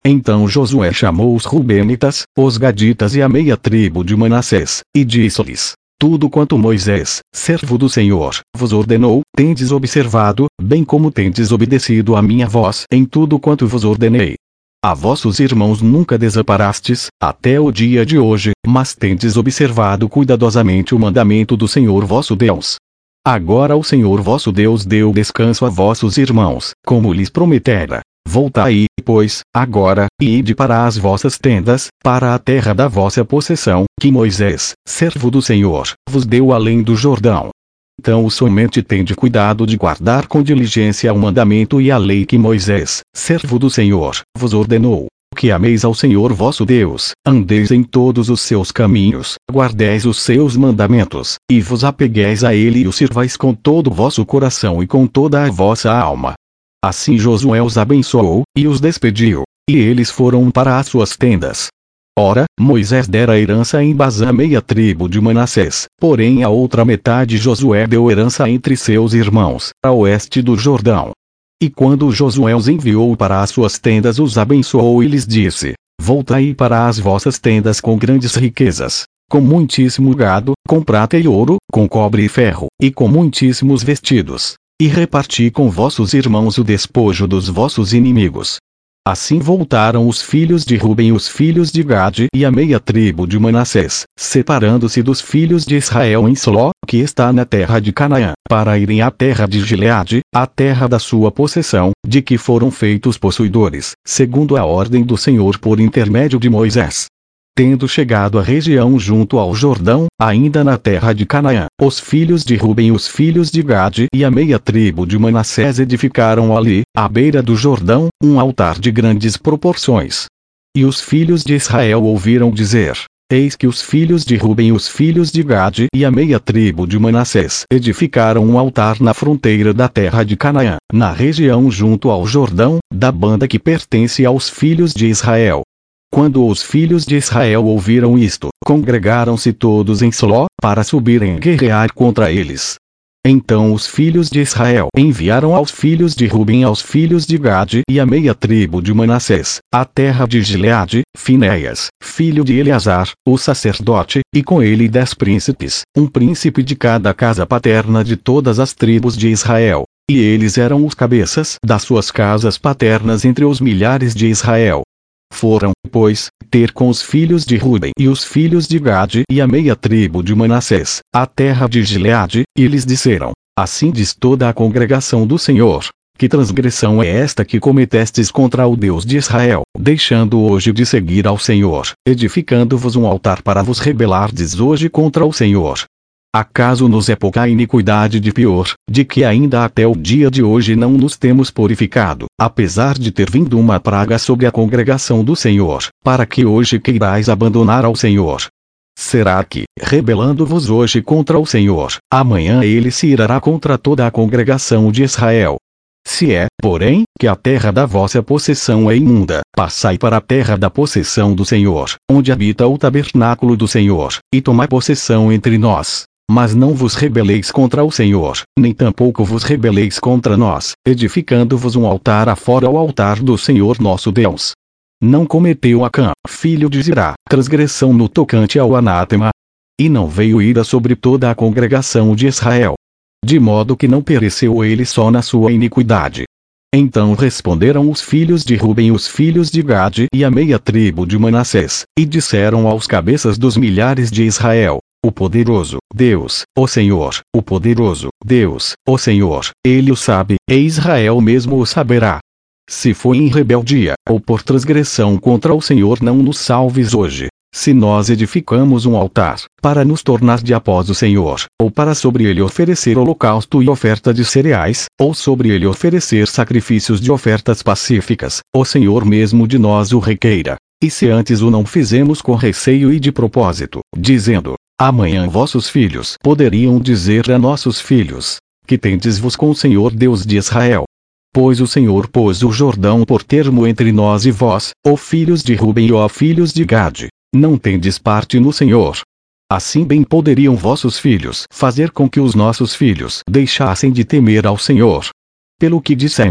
Então Josué chamou os Rubenitas, os Gaditas e a meia tribo de Manassés, e disse-lhes: tudo quanto Moisés, servo do Senhor, vos ordenou, tendes observado, bem como tendes obedecido à minha voz em tudo quanto vos ordenei. A vossos irmãos nunca desamparastes, até o dia de hoje, mas tendes observado cuidadosamente o mandamento do Senhor vosso Deus. Agora o Senhor vosso Deus deu descanso a vossos irmãos, como lhes prometera. Voltai, pois, agora, e ide para as vossas tendas, para a terra da vossa possessão, que Moisés, servo do Senhor, vos deu além do Jordão. Então somente tende cuidado de guardar com diligência o mandamento e a lei que Moisés, servo do Senhor, vos ordenou. Que ameis ao Senhor vosso Deus, andeis em todos os seus caminhos, guardeis os seus mandamentos, e vos apegueis a ele e o sirvais com todo o vosso coração e com toda a vossa alma. Assim Josué os abençoou, e os despediu, e eles foram para as suas tendas. Ora, Moisés dera herança em Bazã meia tribo de Manassés, porém a outra metade Josué deu herança entre seus irmãos, a oeste do Jordão. E quando Josué os enviou para as suas tendas os abençoou e lhes disse: voltai para as vossas tendas com grandes riquezas, com muitíssimo gado, com prata e ouro, com cobre e ferro, e com muitíssimos vestidos. E reparti com vossos irmãos o despojo dos vossos inimigos. Assim voltaram os filhos de Ruben e os filhos de Gade e a meia tribo de Manassés, separando-se dos filhos de Israel em Siló, que está na terra de Canaã, para irem à terra de Gileade, a terra da sua possessão, de que foram feitos possuidores, segundo a ordem do Senhor por intermédio de Moisés. Tendo chegado à região junto ao Jordão, ainda na terra de Canaã, os filhos de Ruben e os filhos de Gade e a meia tribo de Manassés edificaram ali, à beira do Jordão, um altar de grandes proporções. E os filhos de Israel ouviram dizer: eis que os filhos de Ruben e os filhos de Gade e a meia tribo de Manassés edificaram um altar na fronteira da terra de Canaã, na região junto ao Jordão, da banda que pertence aos filhos de Israel. Quando os filhos de Israel ouviram isto, congregaram-se todos em Siló, para subirem guerrear contra eles. Então os filhos de Israel enviaram aos filhos de Ruben e aos filhos de Gade e a meia tribo de Manassés, a terra de Gileade, Finéias, filho de Eleazar, o sacerdote, e com ele 10 príncipes, um príncipe de cada casa paterna de todas as tribos de Israel. E eles eram os cabeças das suas casas paternas entre os milhares de Israel. Foram, pois, ter com os filhos de Ruben e os filhos de Gade e a meia tribo de Manassés, a terra de Gileade, e lhes disseram: assim diz toda a congregação do Senhor, que transgressão é esta que cometestes contra o Deus de Israel, deixando hoje de seguir ao Senhor, edificando-vos um altar para vos rebelardes hoje contra o Senhor. Acaso nos é pouca a iniquidade de pior, de que ainda até o dia de hoje não nos temos purificado, apesar de ter vindo uma praga sobre a congregação do Senhor, para que hoje queirais abandonar ao Senhor? Será que, rebelando-vos hoje contra o Senhor, amanhã ele se irá contra toda a congregação de Israel? Se é, porém, que a terra da vossa possessão é imunda, passai para a terra da possessão do Senhor, onde habita o tabernáculo do Senhor, e tomai possessão entre nós. Mas não vos rebeleis contra o Senhor, nem tampouco vos rebeleis contra nós, edificando-vos um altar afora ao altar do Senhor nosso Deus. Não cometeu Acã, filho de Zirá, transgressão no tocante ao anátema? E não veio ira sobre toda a congregação de Israel? De modo que não pereceu ele só na sua iniquidade. Então responderam os filhos de Ruben e os filhos de Gade e a meia tribo de Manassés, e disseram aos cabeças dos milhares de Israel: o poderoso Deus, o Senhor, o poderoso Deus, o Senhor, ele o sabe, e Israel mesmo o saberá. Se foi em rebeldia, ou por transgressão contra o Senhor, não nos salves hoje. Se nós edificamos um altar, para nos tornar de após o Senhor, ou para sobre ele oferecer holocausto e oferta de cereais, ou sobre ele oferecer sacrifícios de ofertas pacíficas, o Senhor mesmo de nós o requeira. E se antes o não fizemos com receio e de propósito, dizendo: amanhã vossos filhos poderiam dizer a nossos filhos: que tendes-vos com o Senhor Deus de Israel? Pois o Senhor pôs o Jordão por termo entre nós e vós, ó filhos de Ruben e ó filhos de Gade. Não tendes parte no Senhor. Assim bem poderiam vossos filhos fazer com que os nossos filhos deixassem de temer ao Senhor. Pelo que dissemos: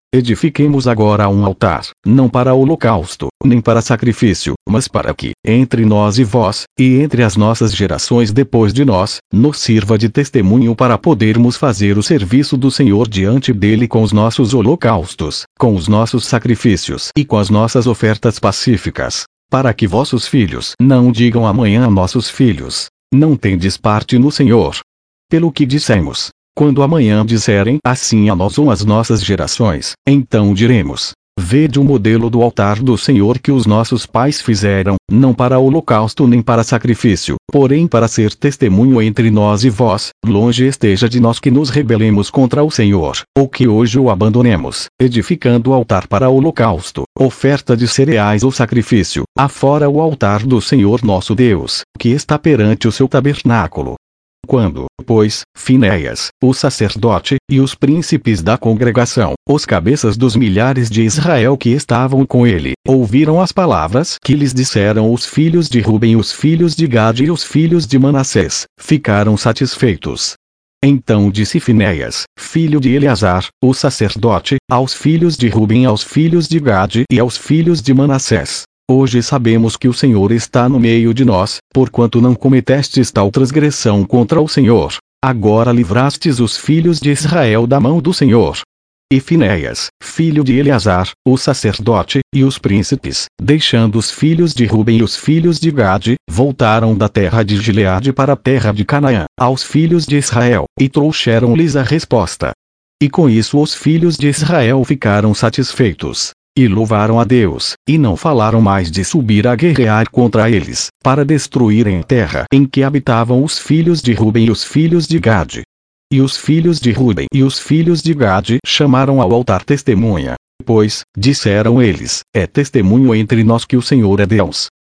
Edifiquemos agora um altar, não para holocausto, nem para sacrifício, mas para que, entre nós e vós, e entre as nossas gerações depois de nós, nos sirva de testemunho para podermos fazer o serviço do Senhor diante dele com os nossos holocaustos, com os nossos sacrifícios e com as nossas ofertas pacíficas. Para que vossos filhos não digam amanhã a nossos filhos: não tendes parte no Senhor. Pelo que dissemos, quando amanhã disserem assim a nós ou às nossas gerações, então diremos: vede o modelo do altar do Senhor que os nossos pais fizeram, não para holocausto nem para sacrifício, porém para ser testemunho entre nós e vós. Longe esteja de nós que nos rebelemos contra o Senhor, ou que hoje o abandonemos, edificando o altar para holocausto, oferta de cereais ou sacrifício, afora o altar do Senhor nosso Deus, que está perante o seu tabernáculo. Quando, pois, Finéias, o sacerdote, e os príncipes da congregação, os cabeças dos milhares de Israel que estavam com ele, ouviram as palavras que lhes disseram os filhos de Ruben, os filhos de Gade e os filhos de Manassés, ficaram satisfeitos. Então disse Finéias, filho de Eleazar, o sacerdote, aos filhos de Ruben, aos filhos de Gade e aos filhos de Manassés: hoje sabemos que o Senhor está no meio de nós, porquanto não cometestes tal transgressão contra o Senhor. Agora livrastes os filhos de Israel da mão do Senhor. E Finéias, filho de Eleazar, o sacerdote, e os príncipes, deixando os filhos de Ruben e os filhos de Gade, voltaram da terra de Gileade para a terra de Canaã, aos filhos de Israel, e trouxeram-lhes a resposta. E com isso os filhos de Israel ficaram satisfeitos. E louvaram a Deus, e não falaram mais de subir a guerrear contra eles, para destruírem a terra em que habitavam os filhos de Ruben e os filhos de Gade. E os filhos de Ruben e os filhos de Gade chamaram ao altar testemunha. Pois, disseram eles, é testemunho entre nós que o Senhor é Deus.